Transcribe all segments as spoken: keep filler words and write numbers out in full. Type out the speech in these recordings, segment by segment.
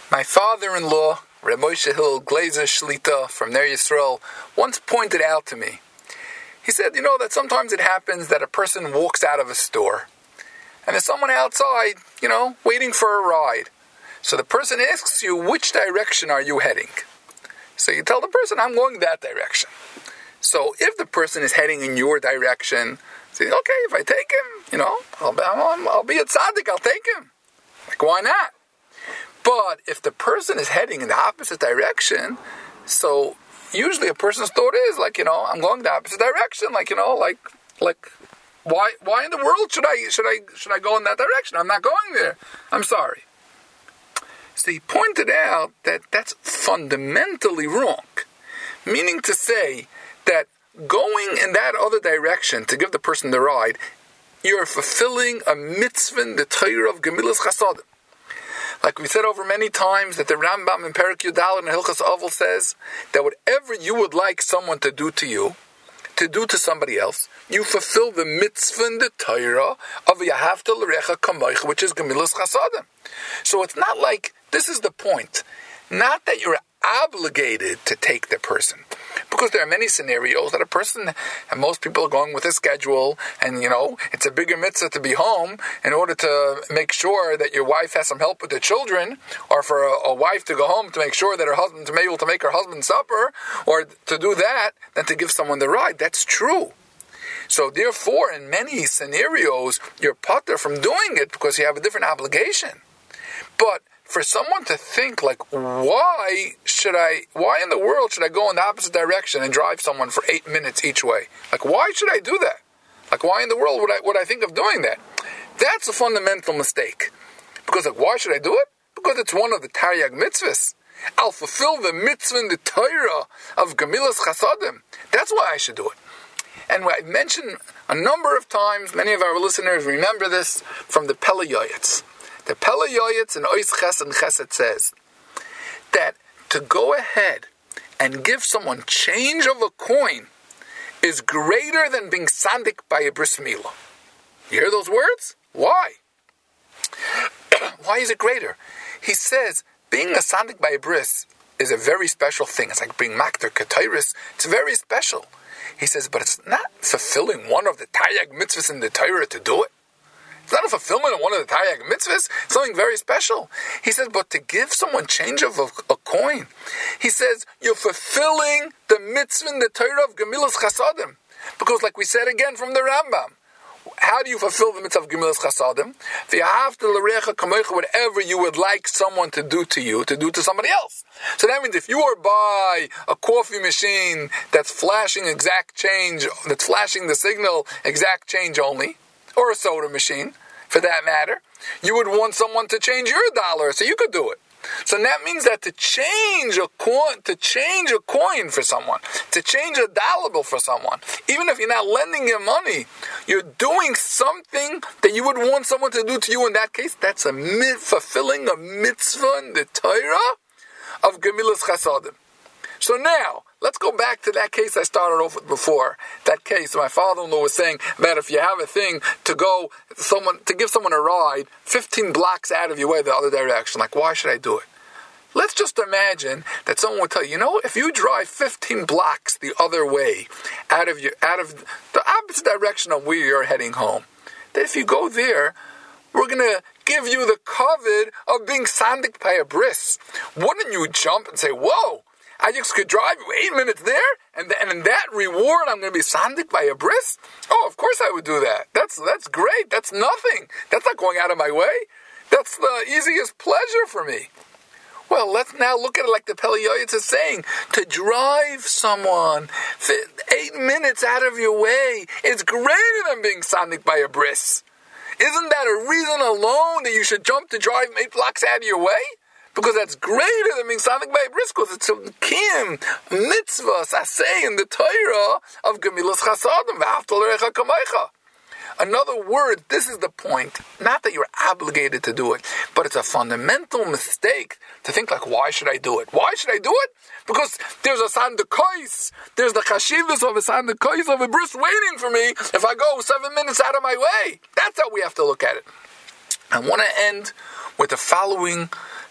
My father-in-law, Reb Moshe Hillel Glazer Shlita from Ner Yisrael, once pointed out to me. He said, you know, that sometimes it happens that a person walks out of a store and there's someone outside, you know, waiting for a ride. So the person asks you, which direction are you heading? So you tell the person, I'm going that direction. So if the person is heading in your direction, say, okay, if I take him, you know, I'll, I'll, I'll be a tzaddik, I'll take him. Like, why not? But if the person is heading in the opposite direction, so usually a person's thought is like, you know, I'm going the opposite direction. Like, you know, like, like, why, why in the world should I, should I, should I go in that direction? I'm not going there. I'm sorry. So he pointed out that that's fundamentally wrong. Meaning to say that going in that other direction to give the person the ride, you're fulfilling a mitzvah in the Torah of Gemilas Chasadim. Like we said over many times, that the Rambam in Perek Yudal and Hilchas Avol says that whatever you would like someone to do to you, to do to somebody else, you fulfill the mitzvah in the Torah of Yahavta L'Recha Kamoich, which is Gemilas Chasadim. So it's not like, this is the point, not that you're obligated to take the person. Because there are many scenarios that a person, and most people are going with a schedule, and you know, it's a bigger mitzvah to be home in order to make sure that your wife has some help with the children, or for a, a wife to go home to make sure that her husband, to be able to make her husband supper, or to do that, than to give someone the ride. That's true. So therefore, in many scenarios, you're putter from doing it because you have a different obligation. But for someone to think like, why should I, why in the world should I go in the opposite direction and drive someone for eight minutes each way? Like, why should I do that? Like, why in the world would I, would I think of doing that? That's a fundamental mistake. Because like, why should I do it? Because it's one of the Taryag mitzvahs. I'll fulfill the mitzvah in the Torah of Gemilas Chasadim. That's why I should do it. And I've mentioned a number of times, many of our listeners remember this from the Pele Yoyetz. The Pele Yoyetz in Ois Ches and Chesed says that to go ahead and give someone change of a coin is greater than being sandik by a bris milah. You hear those words? Why? Why is it greater? He says being a sandik by a bris is a very special thing. It's like being makter ketairis. It's very special. He says, but it's not fulfilling one of the Taryag mitzvahs in the Torah to do it. It's not a fulfillment of one of the Taryag mitzvahs. It's something very special. He says, but to give someone change of a, a coin, he says, you're fulfilling the mitzvah in the Torah of Gemilas Chasadim. Because like we said again from the Rambam, how do you fulfill the mitzvah of Gemilas Chasadim? V'yahavta l'recha kamocha, whatever you would like someone to do to you, to do to somebody else. So that means if you are by a coffee machine that's flashing exact change, that's flashing the signal exact change only, or a soda machine, for that matter, you would want someone to change your dollar, so you could do it. So that means that to change a coin, to change a coin for someone, to change a dollar bill for someone, even if you're not lending him money, you're doing something that you would want someone to do to you. In that case, that's a fulfilling a mitzvah in the Torah of Gemilas Chasadim. So now, let's go back to that case I started off with before. That case my father-in-law was saying that if you have a thing to go, someone to give someone a ride fifteen blocks out of your way the other direction, like why should I do it? Let's just imagine that someone would tell you, you know, if you drive fifteen blocks the other way, out of your, out of the opposite direction of where you're heading home, that if you go there, we're going to give you the covet of being sandik by a bris. Wouldn't you jump and say, whoa, I just could drive eight minutes there, and, and in that reward, I'm going to be sandik by a bris? Oh, of course I would do that. That's that's great. That's nothing. That's not going out of my way. That's the easiest pleasure for me. Well, let's now look at it like the Pele Yoyetz is saying. To drive someone for eight minutes out of your way is greater than being sandik by a bris. Isn't that a reason alone that you should jump to drive eight blocks out of your way? Because that's greater than being sandik by a bris, because it's a kim, mitzvah, saseh in the Torah of Gemilas Chasadim, v'ahavta l'recha kamocha. In other words, this is the point. Not that you're obligated to do it, but it's a fundamental mistake to think like, why should I do it? Why should I do it? Because there's a sandakois, there's the chashivas of a sandakois of a bris waiting for me if I go seven minutes out of my way. That's how we have to look at it. I want to end with the following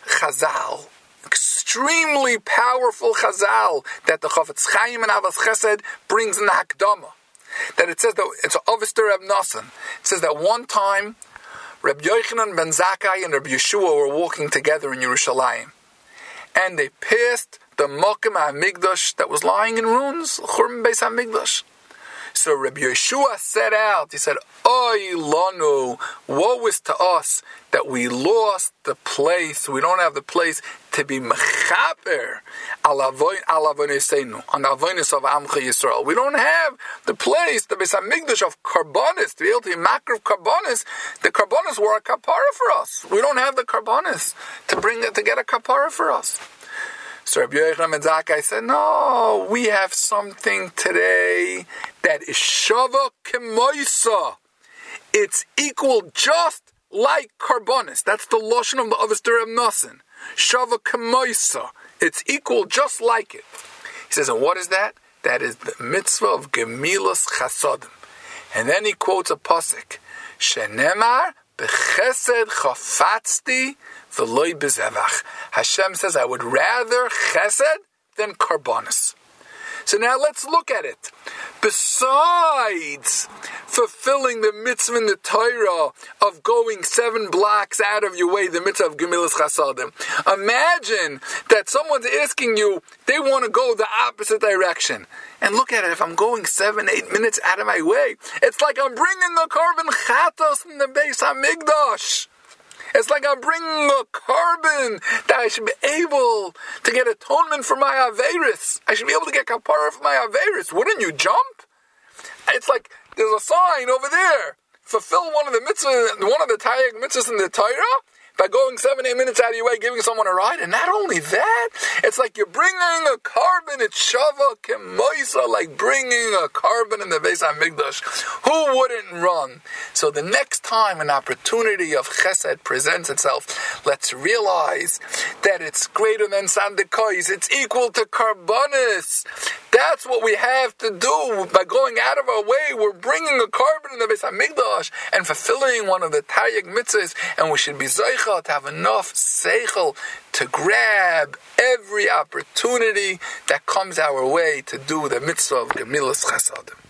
Chazal, extremely powerful Chazal, that the Chofetz Chaim and Avos Chesed brings in the Hakdama. That it says that it's Ovister Reb Nosson. It says that one time Reb Yochanan ben Zakkai and Reb Yeshua were walking together in Yerushalayim, and they passed the Mokim HaMikdash that was lying in ruins, Churban Beis HaMikdash. So Rabbi Yeshua set out, he said, Oy lanu, woe is to us that we lost the place, we don't have the place to be mechaper al avoneseinu, on the avonis of Amcha Yisrael. We don't have the place, the Beis HaMikdash of Karbonis, to be able to be makar of Karbonis. The Karbonis were a kapara for us. We don't have the Karbonis to bring it, to get a kapara for us. So Rabbi Yochanan ben Zakkai said, no, we have something today that is shava kemoisa. It's equal just like Karbonis. That's the loshon of the Ovister Reb Nosson. Shava kemoisa. It's equal just like it. He says, and what is that? That is the mitzvah of Gemilas Chasodim. And then he quotes a pasuk, Shenemar b'chesed chafatzti v'loi b'zevach. Hashem says, I would rather chesed than karbonis. So now let's look at it. Besides fulfilling the mitzvah in the Torah of going seven blocks out of your way, the mitzvah of Gemilas Chasadim, imagine that someone's asking you, they want to go the opposite direction. And look at it, if I'm going seven, eight minutes out of my way, it's like I'm bringing a carbon chatos in the Beis HaMikdash. It's like I'm bringing a carbon that I should be able to get atonement for my Averis. I should be able to get kapara for my Averis. Wouldn't you jump? It's like there's a sign over there. Fulfill one of the mitzvahs, one of the Taryag mitzvahs in the Torah by going seven, eight minutes out of your way, giving someone a ride. And not only that, it's like you're bringing a carbon. It's shava kemoisa, like bringing a carbon in the Beis HaMikdash. Who wouldn't run? So the next time an opportunity of chesed presents itself, let's realize that it's greater than sandikois. It's equal to karbonis. That's what we have to do by going out of our way. We're bringing a carbon in the Beis HaMikdash and fulfilling one of the Taryag mitzvahs, and we should be zeicha to have enough seichel to grab every opportunity that comes our way to do the mitzvah of Gemilas Chasadim.